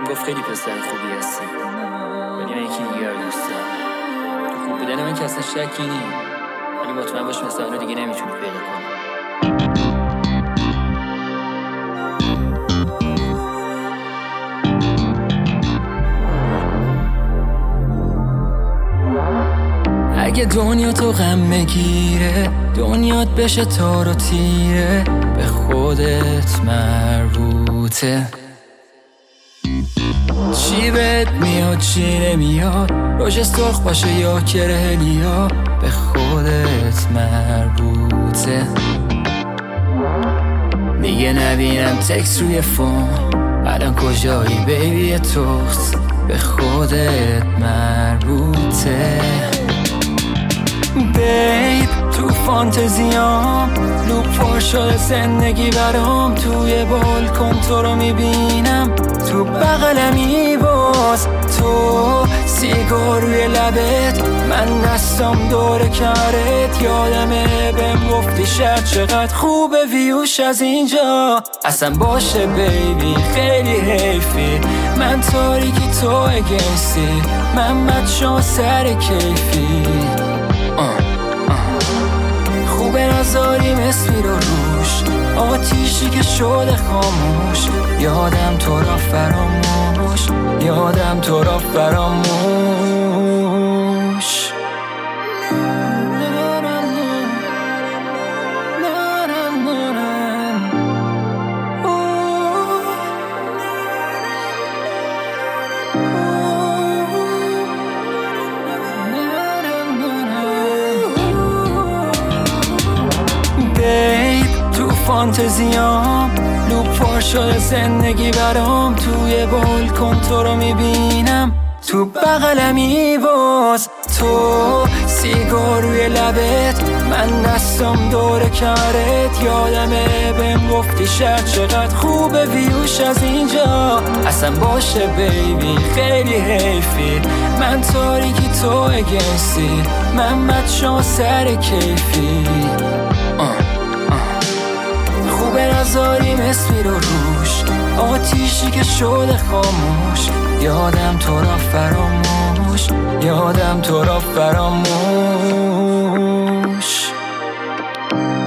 گفت خیلی پسر خوبی هستی، ولی من یکی دیگه رو دوست دارم. تو خوب بودن من که اصلا شکی نی، ولی مطمئن باش مثل اونو دیگه نمیتونی پیدا کنی. اگه دنیا تو غم بگیره، دنیات بشه تار و تیره، به خودت مربوطه. چی بهت میاد چی نمیاد، روش سرخ باشه یا کرهلیا، به خودت مربوطه. دیگه نبینم تکس روی فون، الان کجایی بیبی توست، به خودت مربوطه. بیب تو فانتزیام لوپ پر شده زندگی برام، توی بالکن تو رو میبینم، تو بغلمی باز تو سیگار روی لبت، من دستم دور کرت، یادمه بهم گفتی شهر چقدر خوبه ویوش از اینجا. اصلا باشه بیبی خیلی حیفی، من تاریکی تو اگنسی، من بچه‌ها سر کیفی. خوبه نذاریم اسمی رو روش، آتیشی که شده خاموش، یادم تو را فراموش، یادم تو را فراموش. فانتزیام لوپ پر شده زندگی برام، توی بالکن تو رو میبینم، تو بغلمی باز تو سیگار روی لبت، من دستم دور کرت، یادمه بهم گفتی شهر چقدر خوبه ویوش از اینجا. اصلا باشه بیبی خیلی حیفی، من تاریکی تو اگنسی، من بچه‌ها سر کیفی. خوبه نذاریم اسمی رو روش، آتیشی که شده خاموش، یادم تو را فراموش، یادم تو را فراموش.